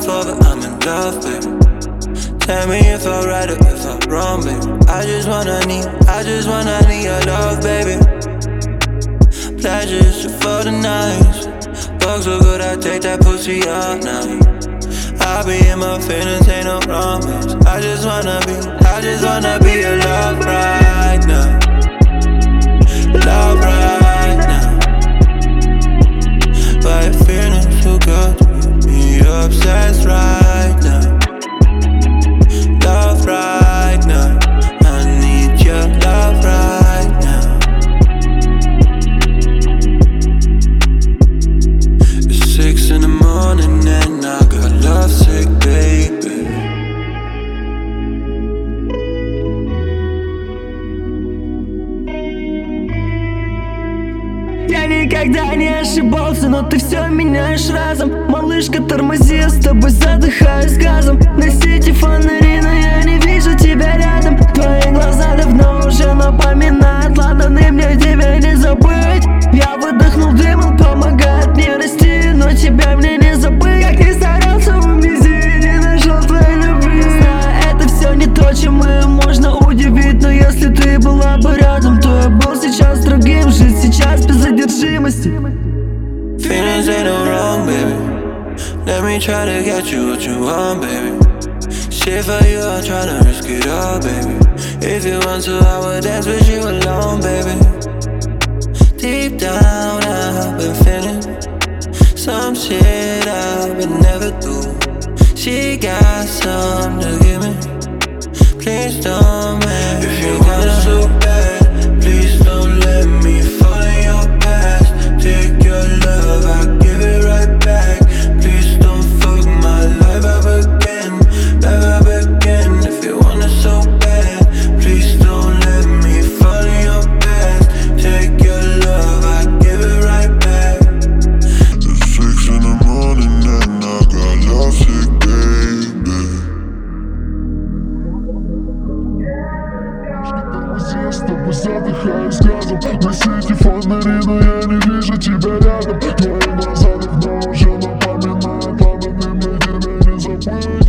before, but I'm in love, baby. Tell me if I'm right or if I'm wrong, baby. I just wanna need your love, baby. Pleasures for the nights. Fuck so good, I take that pussy all night. I be in my feelings, ain't no romance. I just wanna be your love right now. Love right now. But you're feeling so good to me obsessed right now. Love right now. I need your love right now. It's 6 in the morning and I got lovesick, baby. Я никогда не ошибался, но ты все меняешь разом. Малышка, тормози, я с тобой задыхаюсь газом. Носите фонари, но я не вижу тебя рядом. Твои глаза давно уже напоминают ладони, мне тебя не забыть. Я выдохнул дым, он помогает мне расти, но тебя мне не забыть. Как ни старался в мизе, не нашел твоей любви. Знаю, это все не то, чем можно удивить, но если ты была бы рядом, то я был сейчас другим. Жить сейчас без одержимости. Feelings ain't no wrong, baby. Let me try to get you what you want, baby. Shit for you, I'll try to risk it all, baby. If you want to, I would dance with you alone, baby. Deep down, I've been feeling some shit I would never do. She got something to give me. Please don't make if you want it so bad, please don't let me fall in your past. Take your love, I'll give it right back. Please don't fuck my life up again, If you want it so bad, please don't let me fall in your past. Take your love, I'll give it right back. It's 6 in the morning and I got lovesick, baby. Я с тобой задыхаюсь газом. Носите фонари, но я не вижу тебя рядом. Твои глаза давно уже напоминают ладони, мне тебя не забыть.